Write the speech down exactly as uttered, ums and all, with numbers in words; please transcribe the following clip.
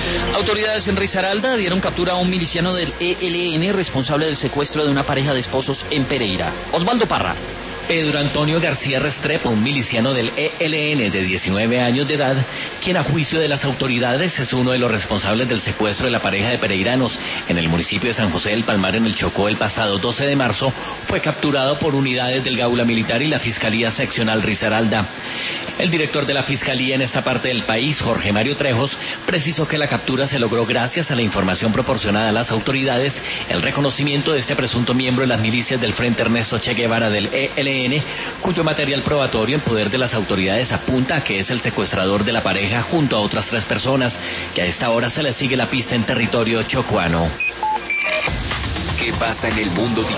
Autoridades en Risaralda dieron captura a un miliciano del E L N responsable del secuestro de una pareja de esposos en Pereira. Osvaldo Parra. Pedro Antonio García Restrepo, un miliciano del E L N de diecinueve años de edad, quien a juicio de las autoridades es uno de los responsables del secuestro de la pareja de pereiranos en el municipio de San José del Palmar, en el Chocó, el pasado doce de marzo, fue capturado por unidades del Gaula Militar y la Fiscalía Seccional Risaralda. El director de la Fiscalía en esta parte del país, Jorge Mario Trejos, precisó que la captura se logró gracias a la información proporcionada a las autoridades, el reconocimiento de este presunto miembro de las milicias del Frente Ernesto Che Guevara del E L N, cuyo material probatorio en poder de las autoridades apunta a que es el secuestrador de la pareja junto a otras tres personas, que a esta hora se le sigue la pista en territorio chocuano. ¿Qué pasa en el mundo digital?